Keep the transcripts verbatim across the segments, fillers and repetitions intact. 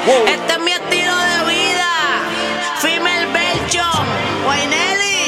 Wow. Este es mi estilo de vida. Female Belchon, Wainelli,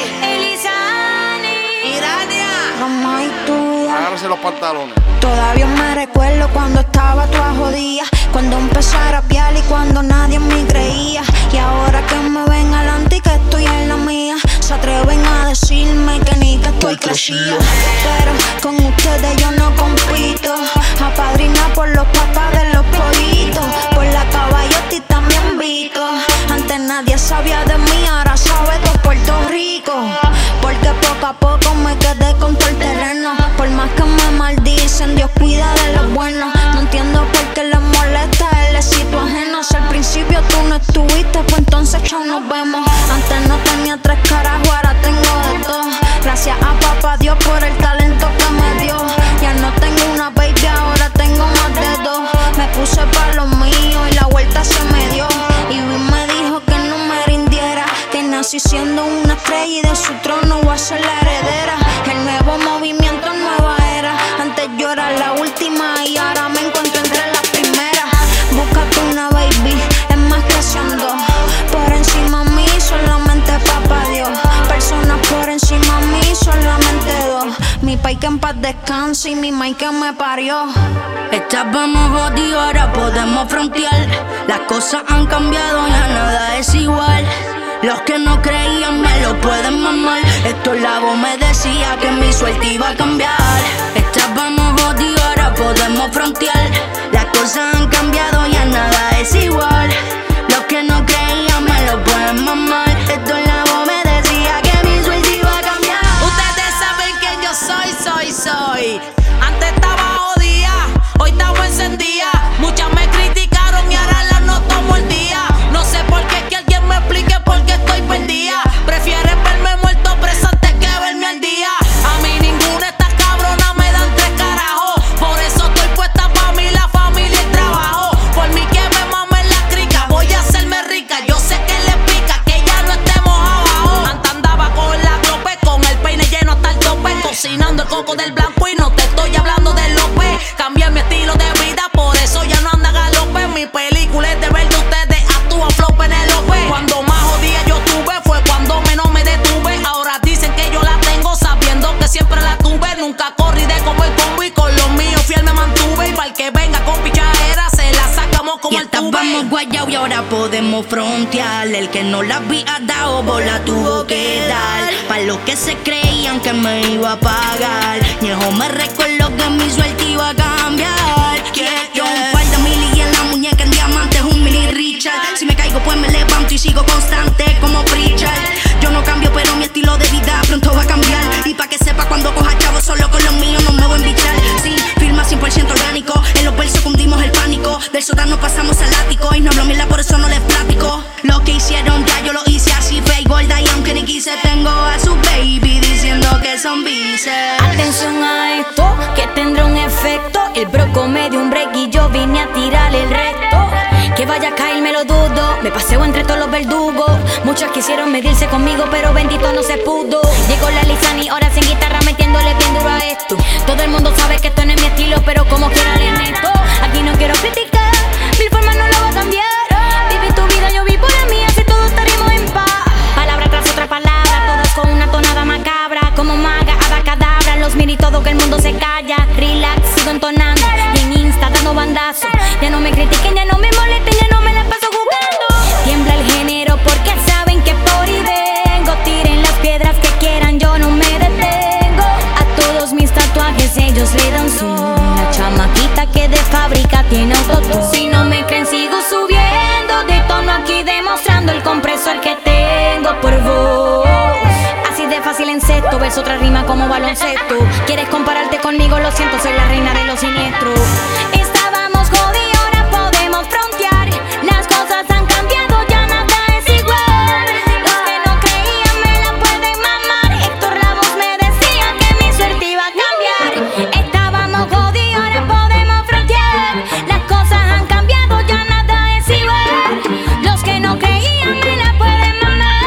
Elizani, Irania, Rama y tuya. Agárrese los pantalones. Todavía me recuerdo cuando estaba toda jodida, cuando empecé a rapear y cuando nadie me creía. Y ahora que me ven adelante y que estoy en la mía, se atreven a decirme que ni que estoy crecida. Pero con ustedes yo no compito. Apadrina por los papás de los pollitos, por la caballota y también Vito. Antes nadie sabía de mí, ahora sabe todo Puerto Rico. Porque poco a poco me quedé con todo el terreno. Por más que me maldicen, Dios cuida de los buenos. No entiendo por qué les molesta el éxito ajeno. Si al principio tú no estuviste, pues entonces ya nos vemos. Antes no tenía tres carajos, ahora tengo de todo. Gracias a papá Dios por el talento que me dio. Ya no tengo una baby, ahora tengo más de dos. Me puse pa' lo mío y la vuelta se me dio. Y Luis me dijo que no me rindiera, que nací siendo una estrella y de su trono voy a ser la heredera. El nuevo movimiento, nueva era. Antes yo era la última y ahora me encuentro entre las primeras. Búscate una baby, es más que haciendo. Por encima a mí, solamente papá Dios. Personas por encima a mí, solamente dos. Mi pai que en paz descanse y mi mai que me parió. Estábamos jodidos, ahora podemos frontear. Las cosas han cambiado, ya nada es igual. Los que no creían me lo pueden mamar. Héctor Lavoe me decía que mi suerte iba a cambiar. Estábamos jodidos, ahora podemos frontear. Las cosas han cambiado, ya nada es igual. Los que no creían me lo pueden mamar. Héctor Lavoe me decía que mi suerte iba a cambiar. ustedes saben quién yo soy, soy, soy. Antes estaba jodida, hoy estamos encendida. Muchas me criticaron y ahora las no tomo el día. No sé por qué, que alguien me explique por qué estoy perdida. Prefieres verme muerto preso antes que verme al día. A mí ninguna de estas cabronas me dan tres carajos. Por eso estoy puesta pa' mí, la familia y el trabajo. Por mí que me mamen la crica, voy a hacerme rica. Yo sé que le pica, que ya no estemos abajo. Antes andaba con la trope, con el peine lleno hasta el tope, cocinando el coco del blanco y no te estoy hablando de López. Cambié mi estilo de vida, por eso ya no anda galope. Mi película es de verde, ustedes actúan flow Penelope. Cuando más jodida yo tuve fue cuando menos me detuve. Ahora dicen que yo la tengo sabiendo que siempre la tuve. Nunca corrí de como el combo y con los míos fiel me mantuve. Y para el que venga con pichadera se la sacamos como Y el tuve. estábamos guayados y ahora podemos frontear. El que no la había dado, bola tuvo que dar. Para los que se creían que me iba a pagar, viejo me recuerdo que mi suerte iba a cambiar. Yeah, yo un par de mil y en la muñeca en diamantes un mini Richard. Si me caigo pues me levanto y sigo constante como Pritchard. Yo no cambio pero mi estilo de vida pronto va a cambiar. Y pa' que sepa cuando coja chavo solo con los míos no me voy a embichar. Sí, firma cien por ciento orgánico. En los versos cundimos el pánico. Del sótano pasamos al ático. Y no hablo mierda, por eso no les platico. Lo que hicieron ya yo lo hice así fe y gorda. Y aunque ni quise tengo a su baby diciendo que son bices. Atención a esto, que tendrá un efecto. El broco me dio un break y yo vine a tirarle el resto. Que vaya a caer me lo dudo, me paseo entre todos los verdugos. Muchos quisieron medirse conmigo pero bendito no se pudo. Llegó la Lizani, ahora sin guitarra metiéndole bien duro a esto. Todo el mundo sabe que esto no es mi estilo, pero como quiera le meto. Aquí no quiero criticar, mil formas no lo voy a cambiar. Vive tu vida, yo vivo la mía, así todos estaremos en paz. Palabra tras otra palabra, todas con una tonada macabra. Como maga, abacadabra, los miro y todo que el mundo se calla. Relax, sigo entonando, y en Insta dando bandazos. Ya no me critiquen, ya no me molesten, ya no me la paso jugando. Tiembla el género porque saben que por ahí vengo. Tiren las piedras que quieran, yo no me detengo. A todos mis tatuajes ellos le dan zoom. La chamaquita que de fábrica tiene autotune. Si no me creen sigo subiendo de tono aquí demostrando el compresor que tengo por voz. Así de fácil en sexto, verso otra rima como baloncesto. ¿Quieres compararte conmigo? Lo siento, soy la reina de los siniestros. Estábamos jodidos, ahora podemos frontear. Las cosas han cambiado, ya nada es igual. Los que no creían me la pueden mamar. Héctor Lavoe me decía que mi suerte iba a cambiar. Estábamos jodidos, ahora podemos frontear. Las cosas han cambiado, ya nada es igual. Los que no creían me la pueden mamar.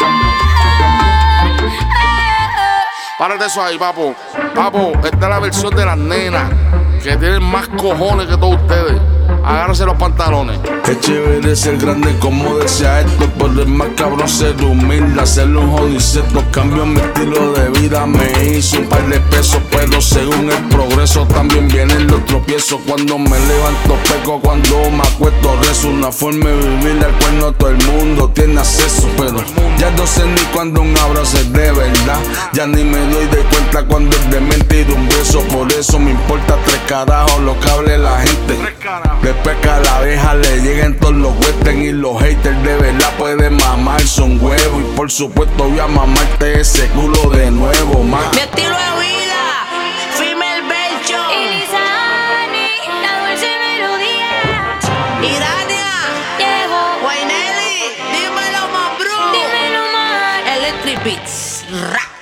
Párate eso ahí, papo. Papo, esta es la versión de las nenas que tienen más cojones que todos ustedes. Agárrese bájense los pantalones. Es chévere ser grande como decía esto, pero es más cabrón ser humilde, hacerlo un jodiceto. Cambio mi estilo de vida, me hizo un par de pesos, pero según el progreso también vienen los tropiezos. Cuando me levanto peco, cuando me acuesto rezo. Una forma de vivir al cual no todo el mundo tiene acceso, pero ya no sé ni cuando un abrazo es de verdad. Ya ni me doy de cuenta cuando es de mentira un beso. Por eso me importa tres carajos lo que hable la gente. Después que a la vieja le lleguen todos los western y los haters de verdad pueden mamar son huevos. Y por supuesto voy a mamarte ese culo de nuevo, más. Mi estilo de vida, Female Belcho, Ilizani, la dulce melodía. Irania, Llego, Wainelli, dímelo más bro, dímelo más. Electric Beats, rap.